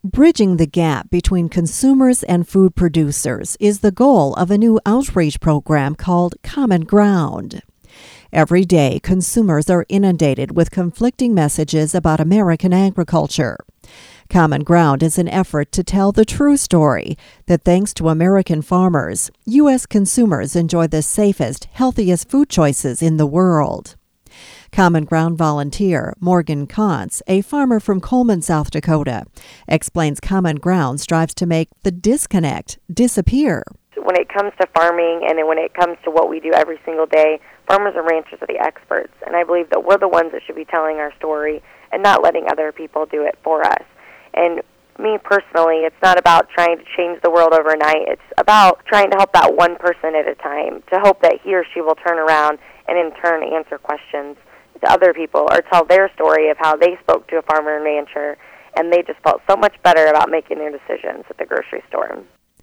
Bridging the gap between consumers and food producers is the goal of a new outreach program called Common Ground. Every day, consumers are inundated with conflicting messages about American agriculture. Common Ground is an effort to tell the true story that thanks to American farmers, U.S. consumers enjoy the safest, healthiest food choices in the world. Common Ground volunteer Morgan Kontz, a farmer from Coleman, South Dakota, explains Common Ground strives to make the disconnect disappear. When it comes to farming and when it comes to what we do every single day, farmers and ranchers are the experts, and I believe that we're the ones that should be telling our story and not letting other people do it for us. And me personally, it's not about trying to change the world overnight. It's about trying to help that one person at a time, to hope that he or she will turn around and in turn answer questions to other people or tell their story of how they spoke to a farmer and rancher and they just felt so much better about making their decisions at the grocery store.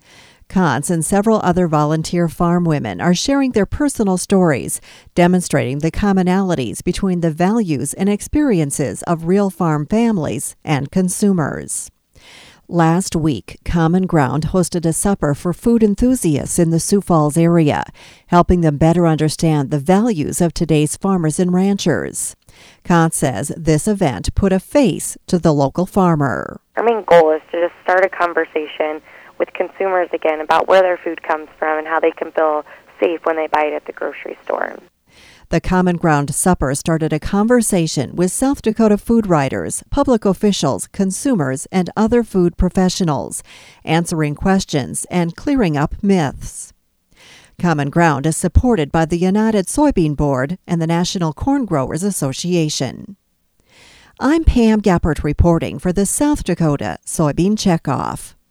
Kontz and several other volunteer farm women are sharing their personal stories, demonstrating the commonalities between the values and experiences of real farm families and consumers. Last week, Common Ground hosted a supper for food enthusiasts in the Sioux Falls area, helping them better understand the values of today's farmers and ranchers. Kontz says this event put a face to the local farmer. Our main goal is to just start a conversation with consumers again about where their food comes from and how they can feel safe when they buy it at the grocery store. The Common Ground Supper started a conversation with South Dakota food writers, public officials, consumers, and other food professionals, answering questions and clearing up myths. Common Ground is supported by the United Soybean Board and the National Corn Growers Association. I'm Pam Gappert reporting for the South Dakota Soybean Checkoff.